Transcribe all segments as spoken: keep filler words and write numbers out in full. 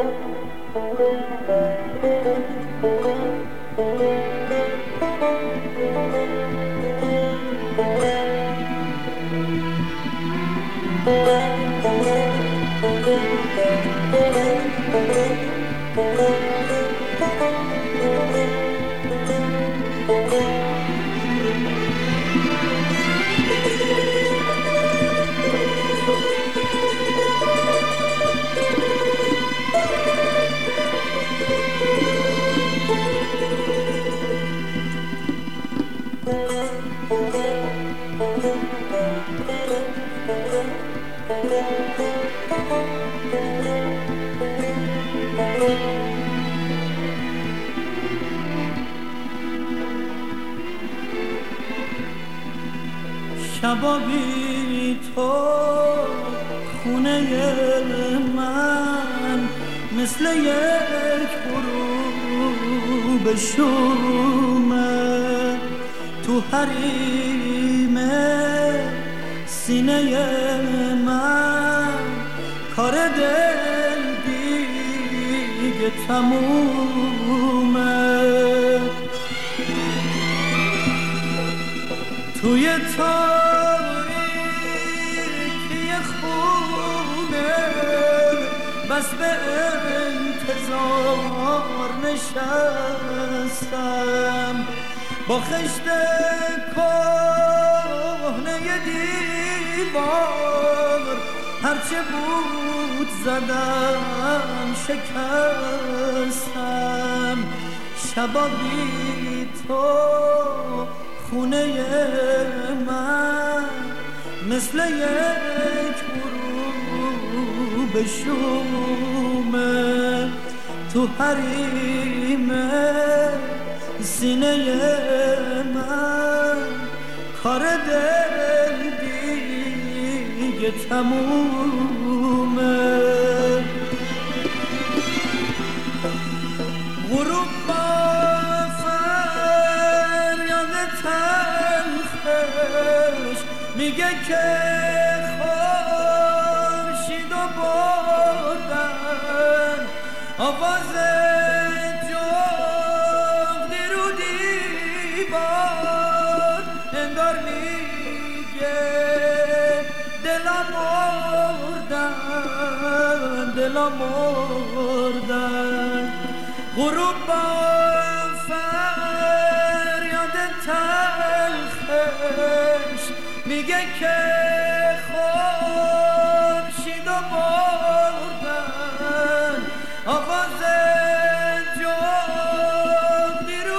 شبا بی تو خونه من مثل یک غروب شومه، تو حریم سینه من کار دل دیگه تمومه. توی تاریکی خونه بس به انتظار نشستم، با خشت کهنه دیوار هرچه بود زدم شکستم. شبا بی تو خونه من مثل یک غروب شومه، تو حریم سینه من کار دل دیگه تمومه. غروب با فریاد تلخش میگه که خورشید و بردن، آواز جغدی رو دیوار انگار میگه دلم مردن دلم مردن. غروب با فریاد تلخش میگه که خورشید و بردن، آواز جغدی رو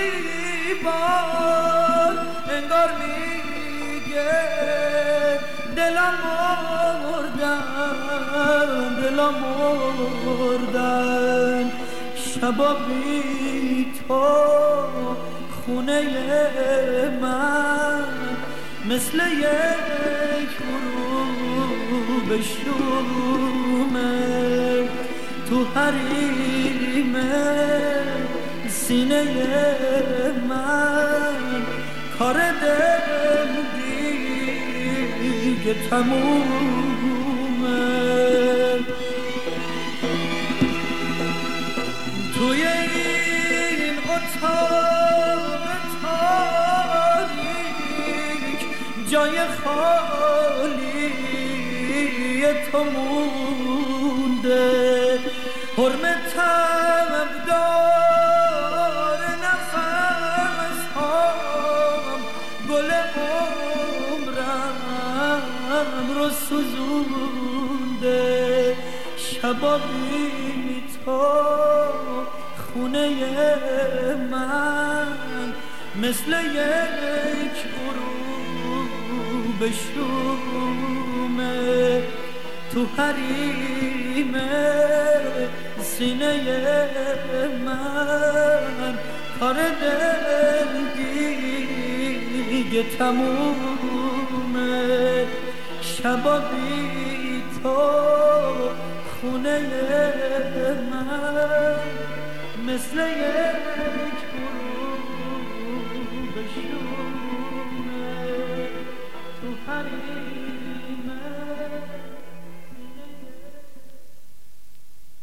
دیوار انگار میگه دلم مردن دلم مردن. شبا بی تو خونه من مثل یک غروب شومه، تو حریم سینه من کار دل دیگه تمومه. توی این اتاق تاریک جای خالی تو مونده، حرمتم دار نفس هام گل عمرم رو سوزونده. شبا بی تو خونه من مثل یک غروب شومه، تو حریم سینه من کار دل دیگه تمومه. شبا بی تو خونه من مثل یک